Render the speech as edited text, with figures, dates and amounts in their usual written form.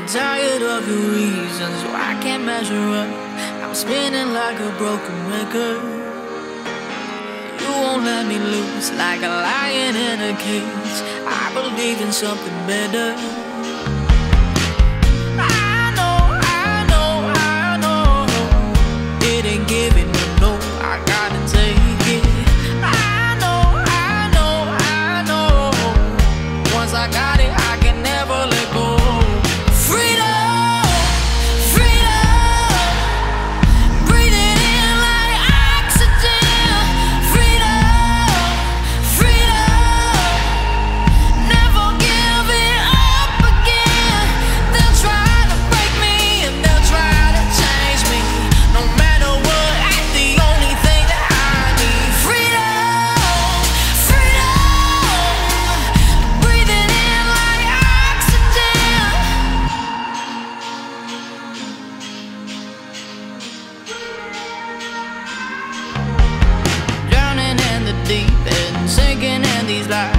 tired of your reasons, so I can't measure up. I'm spinning like a broken record. You won't let me loose like a lion in a cage. I believe in something better. I know it ain't giving you no, I gotta take it. I know once I got it, I can never let go. Deep and sinking in these lies.